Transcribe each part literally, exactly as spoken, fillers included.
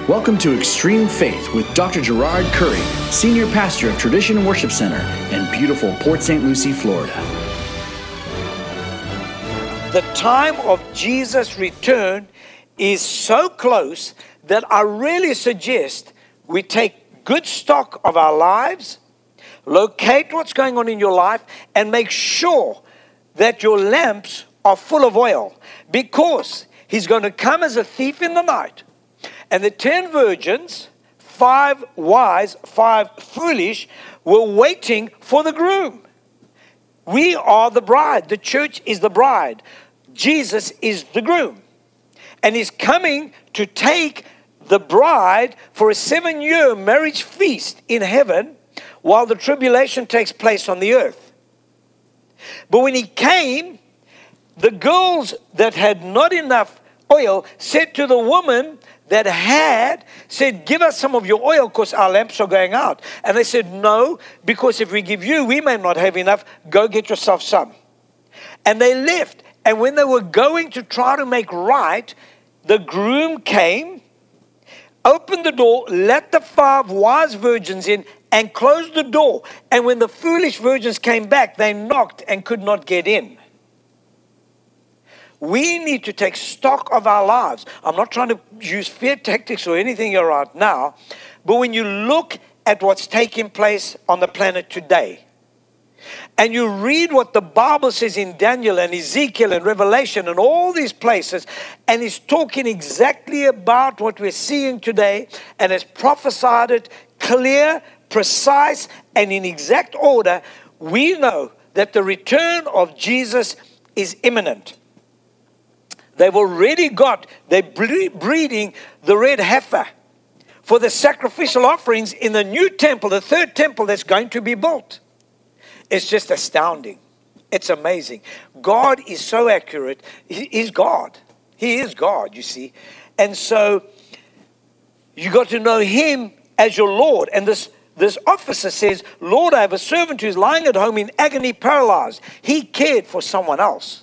Welcome to Extreme Faith with Doctor Gerard Curry, Senior Pastor of Tradition Worship Center in beautiful Port Saint Lucie, Florida. The time of Jesus' return is so close that I really suggest we take good stock of our lives, locate what's going on in your life, and make sure that your lamps are full of oil, because he's going to come as a thief in the night. And the ten virgins, five wise, five foolish, were waiting for the groom. We are the bride. The church is the bride. Jesus is the groom. And he's coming to take the bride for a seven-year marriage feast in heaven while the tribulation takes place on the earth. But when he came, the girls that had not enough oil said to the woman that had, said, give us some of your oil because our lamps are going out. And they said, no, because if we give you, we may not have enough. Go get yourself some. And they left. And when they were going to try to make right, the groom came, opened the door, let the five wise virgins in, and closed the door. And when the foolish virgins came back, they knocked and could not get in. We need to take stock of our lives. I'm not trying to use fear tactics or anything here right now, but when you look at what's taking place on the planet today, and you read what the Bible says in Daniel and Ezekiel and Revelation and all these places, and he's talking exactly about what we're seeing today, and has prophesied it clear, precise, and in exact order, we know that the return of Jesus is imminent. They've already got, they're breeding the red heifer for the sacrificial offerings in the new temple, the third temple that's going to be built. It's just astounding. It's amazing. God is so accurate. He is God. He is God, you see. And so you got to know him as your Lord. And this, this officer says, Lord, I have a servant who's lying at home in agony, paralyzed. He cared for someone else.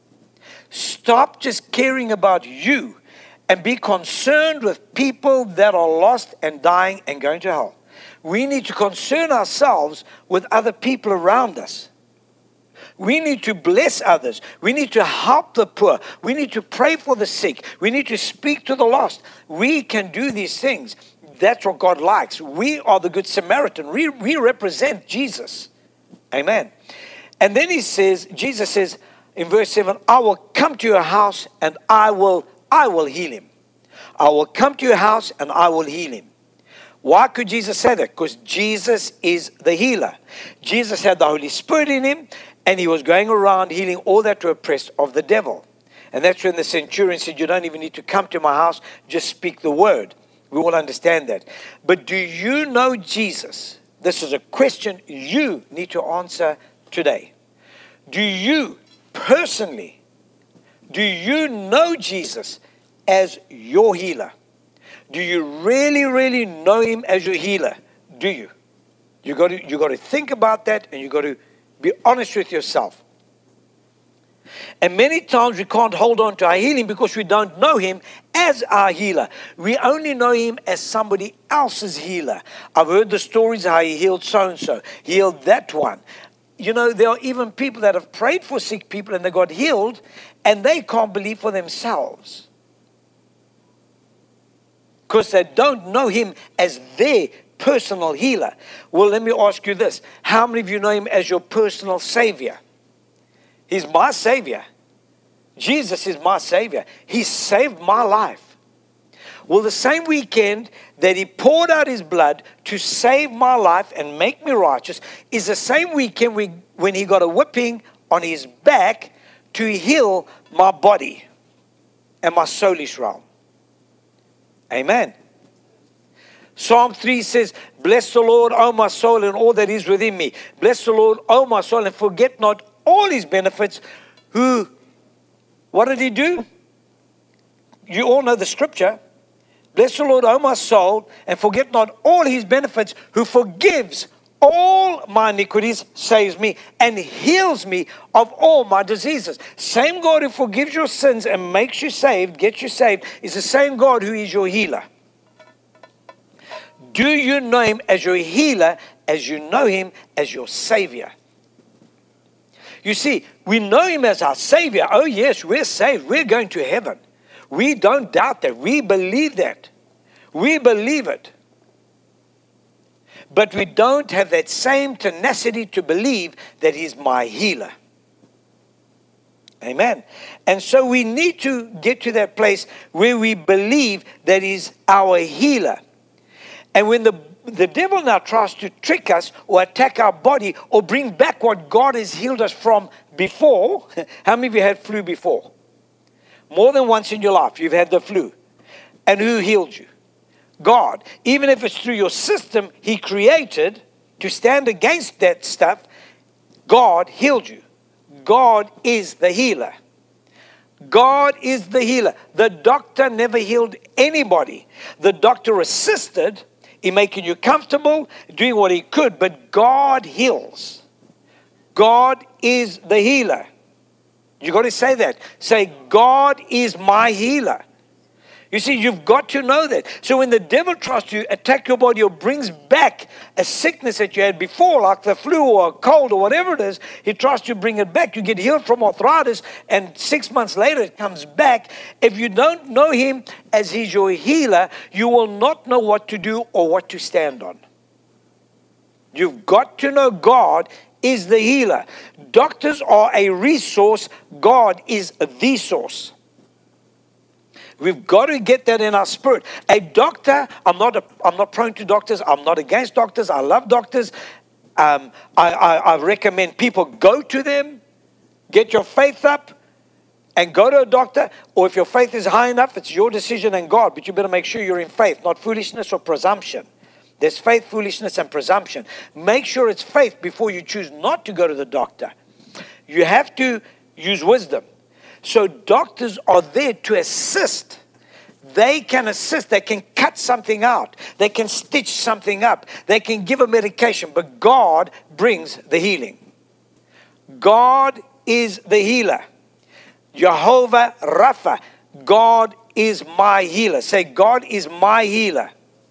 Stop just caring about you and be concerned with people that are lost and dying and going to hell. We need to concern ourselves with other people around us. We need to bless others. We need to help the poor. We need to pray for the sick. We need to speak to the lost. We can do these things. That's what God likes. We are the Good Samaritan. We, we represent Jesus. Amen. And then he says, Jesus says, in verse seven, I will come to your house and I will, I will heal him. I will come to your house and I will heal him. Why could Jesus say that? Because Jesus is the healer. Jesus had the Holy Spirit in him, and he was going around healing all that were oppressed of the devil. And that's when the centurion said, you don't even need to come to my house, just speak the word. We all understand that. But do you know Jesus? This is a question you need to answer today. Do you personally, do you know Jesus as your healer? Do you really, really know him as your healer? Do you? You got to, you got to think about that, and you got to be honest with yourself. And many times we can't hold on to our healing because we don't know him as our healer. We only know him as somebody else's healer. I've heard the stories how he healed so-and-so, healed that one. You know, there are even people that have prayed for sick people and they got healed, and they can't believe for themselves because they don't know him as their personal healer. Well, let me ask you this. How many of you know him as your personal savior? He's my savior. Jesus is my savior. He saved my life. Well, the same weekend that he poured out his blood to save my life and make me righteous is the same weekend we, when he got a whipping on his back to heal my body and my soulish realm. Amen. Psalm three says, bless the Lord, O my soul, and all that is within me. Bless the Lord, O my soul, and forget not all his benefits. Who, what did he do? You all know the scripture. Bless the Lord, O my soul, and forget not all his benefits, who forgives all my iniquities, saves me, and heals me of all my diseases. Same God who forgives your sins and makes you saved, gets you saved, is the same God who is your healer. Do you know him as your healer, as you know him as your Savior? You see, we know him as our Savior. Oh yes, we're saved. We're going to heaven. We don't doubt that. We believe that. We believe it. But we don't have that same tenacity to believe that he's my healer. Amen. And so we need to get to that place where we believe that he's our healer. And when the, the devil now tries to trick us or attack our body or bring back what God has healed us from before. How many of you had flu before? More than once in your life you've had the flu. And who healed you? God. Even if it's through your system he created to stand against that stuff, God healed you. God is the healer. God is the healer. The doctor never healed anybody. The doctor assisted in making you comfortable, doing what he could, but God heals. God is the healer. You got to say that. Say, God is my healer. You see, you've got to know that. So when the devil tries to attack your body or brings back a sickness that you had before, like the flu or a cold or whatever it is, he tries to bring it back. You get healed from arthritis, and six months later it comes back. If you don't know him as he's your healer, you will not know what to do or what to stand on. You've got to know God is the healer. Doctors are a resource. God is the source. We've got to get that in our spirit. A doctor, I'm not a, I'm not prone to doctors. I'm not against doctors. I love doctors. Um, I, I, I recommend people go to them, get your faith up, and go to a doctor. Or if your faith is high enough, it's your decision and God. But you better make sure you're in faith, not foolishness or presumption. There's faith, foolishness, and presumption. Make sure it's faith before you choose not to go to the doctor. You have to use wisdom. So doctors are there to assist. They can assist. They can cut something out. They can stitch something up. They can give a medication. But God brings the healing. God is the healer. Jehovah Rapha. God is my healer. Say, God is my healer.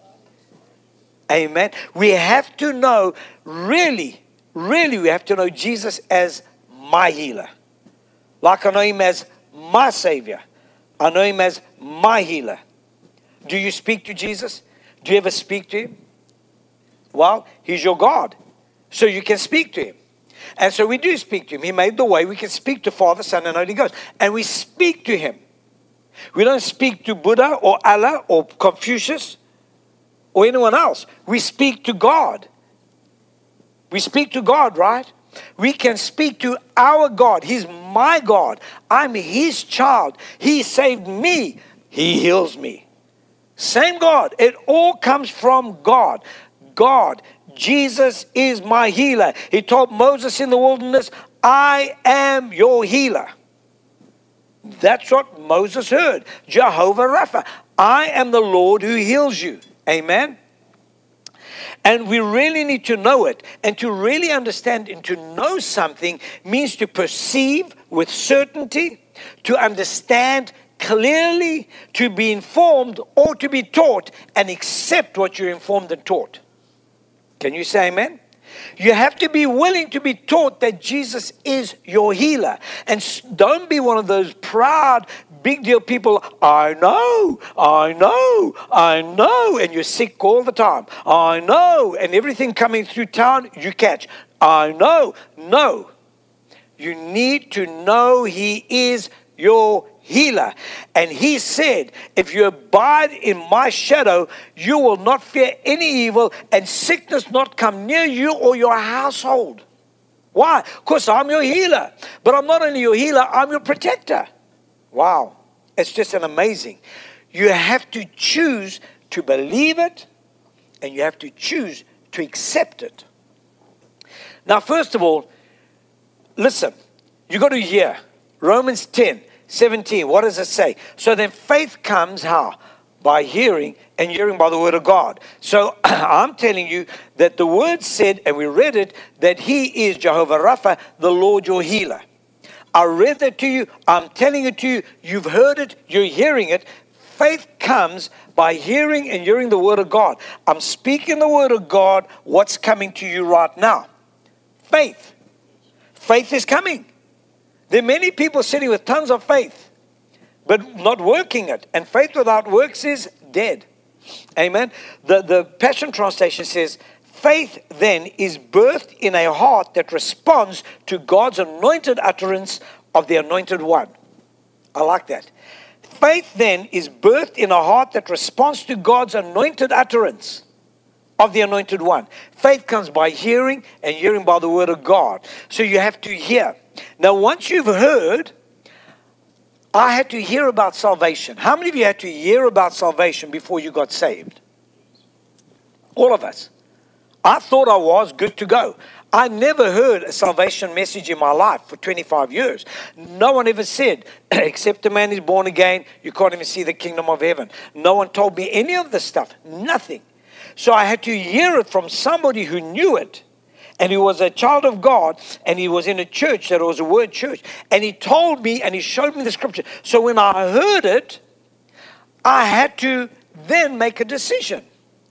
Amen. We have to know, really, really we have to know Jesus as my healer. Like I know him as my Savior. I know him as my healer. Do you speak to Jesus? Do you ever speak to him? Well, he's your God. So you can speak to him. And so we do speak to him. He made the way. We can speak to Father, Son, and Holy Ghost. And we speak to him. We don't speak to Buddha or Allah or Confucius or anyone else. We speak to God. We speak to God, right? We can speak to our God. He's my God. I'm his child. He saved me. He heals me. Same God. It all comes from God. God. Jesus is my healer. He told Moses in the wilderness, I am your healer. That's what Moses heard. Jehovah Rapha. I am the Lord who heals you. Amen. And we really need to know it. And to really understand and to know something means to perceive with certainty, to understand clearly, to be informed or to be taught and accept what you're informed and taught. Can you say amen? You have to be willing to be taught that Jesus is your healer. And don't be one of those proud, big deal people. I know, I know, I know. And you're sick all the time. I know. And everything coming through town, you catch. I know. No. You need to know he is your healer. And he said, if you abide in my shadow, you will not fear any evil, and sickness not come near you or your household. Why? Because I'm your healer. But I'm not only your healer, I'm your protector. Wow. It's just an amazing. You have to choose to believe it, and you have to choose to accept it. Now, first of all, listen, you got to hear Romans ten seventeen. What does it say? So then faith comes how? By hearing, and hearing by the word of God. So I'm telling you that the word said, and we read it, that he is Jehovah Rapha, the Lord your healer. I read that to you. I'm telling it to you. You've heard it. You're hearing it. faith comes by hearing and hearing the Word of God. I'm speaking the Word of God, what's coming to you right now. Faith. Faith is coming. There are many people sitting with tons of faith, but not working it. And faith without works is dead. Amen. The, the Passion Translation says, faith then is birthed in a heart that responds to God's anointed utterance of the Anointed One. I like that. Faith then is birthed in a heart that responds to God's anointed utterance of the Anointed One. Faith comes by hearing, and hearing by the Word of God. So you have to hear. Now, once you've heard, I had to hear about salvation. How many of you had to hear about salvation before you got saved? All of us. I thought I was good to go. I never heard a salvation message in my life for twenty-five years. No one ever said, except a man is born again, you can't even see the kingdom of heaven. No one told me any of this stuff. Nothing. So I had to hear it from somebody who knew it. And he was a child of God, and he was in a church that was a word church. And he told me, and he showed me the scripture. So when I heard it, I had to then make a decision.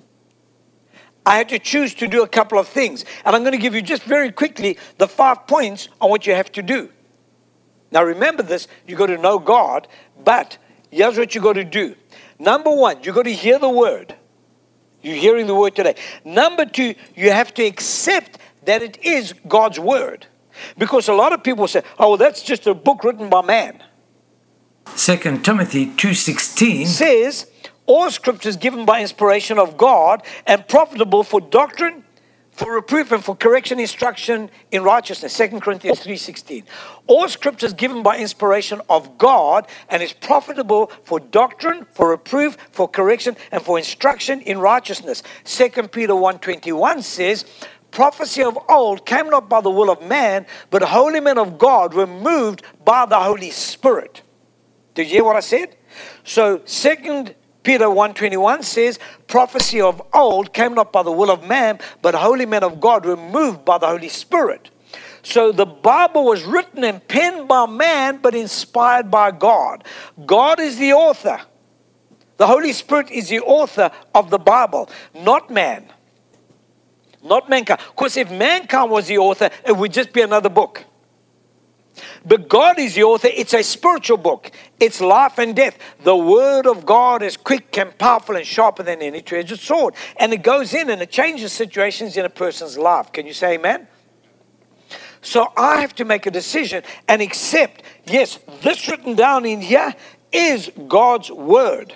I had to choose to do a couple of things. And I'm going to give you just very quickly the five points on what you have to do. Now remember this, you got to know God, but here's what you got to do. Number one, you got to hear the word. You're hearing the word today. Number two, you have to accept that it is God's word. Because a lot of people say, oh, well, that's just a book written by man. Second Timothy two sixteen says, all scripture is given by inspiration of God and profitable for doctrine, for reproof, and for correction, instruction in righteousness. Second Corinthians three sixteen. All scripture is given by inspiration of God and is profitable for doctrine, for reproof, for correction, and for instruction in righteousness. Second Peter one twenty-one says, prophecy of old came not by the will of man, but holy men of God were moved by the Holy Spirit. Did you hear what I said? So Second Peter one twenty-one says, prophecy of old came not by the will of man, but holy men of God were moved by the Holy Spirit. So the Bible was written and penned by man, but inspired by God. God is the author. The Holy Spirit is the author of the Bible, not man. Not mankind. Because if mankind was the author, it would just be another book. But God is the author. It's a spiritual book. It's life and death. The word of God is quick and powerful and sharper than any two-edged sword. And it goes in and it changes situations in a person's life. Can you say amen? So I have to make a decision and accept, yes, this written down in here is God's word.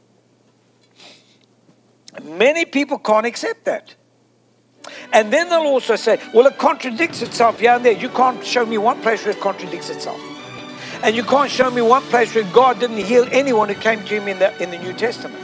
Many people can't accept that. And then they'll also say, well, it contradicts itself here and there. You can't show me one place where it contradicts itself. And you can't show me one place where God didn't heal anyone who came to him in the, in the New Testament.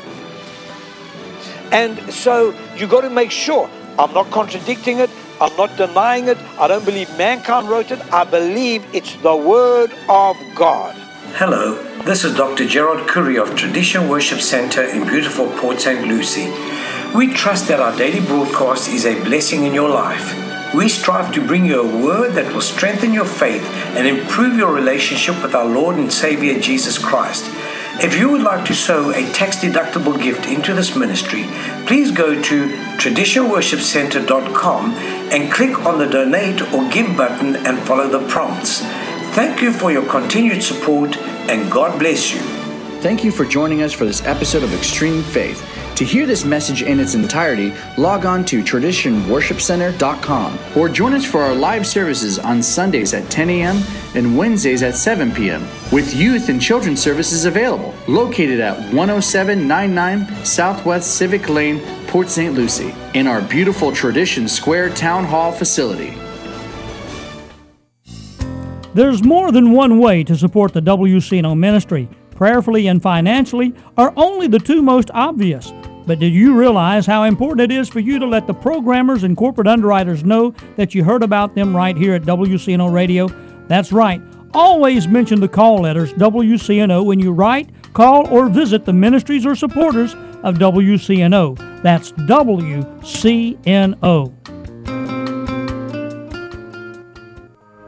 And so you got to make sure, I'm not contradicting it. I'm not denying it. I don't believe mankind wrote it. I believe it's the Word of God. Hello, this is Doctor Gerard Curry of Tradition Worship Center in beautiful Port Saint Lucie. We trust that our daily broadcast is a blessing in your life. We strive to bring you a word that will strengthen your faith and improve your relationship with our Lord and Savior Jesus Christ. If you would like to sow a tax-deductible gift into this ministry, please go to tradition worship center dot com and click on the donate or give button and follow the prompts. Thank you for your continued support and God bless you. Thank you for joining us for this episode of Extreme Faith. To hear this message in its entirety, log on to tradition worship center dot com or join us for our live services on Sundays at ten a.m. and Wednesdays at seven p.m. with youth and children's services available, located at one oh seven ninety-nine Southwest Civic Lane, Port Saint Lucie, in our beautiful Tradition Square Town Hall facility. There's more than one way to support the W C N O ministry. Prayerfully and financially are only the two most obvious. But did you realize how important it is for you to let the programmers and corporate underwriters know that you heard about them right here at W C N O Radio? That's right. Always mention the call letters W C N O when you write, call, or visit the ministries or supporters of W C N O. That's W C N O.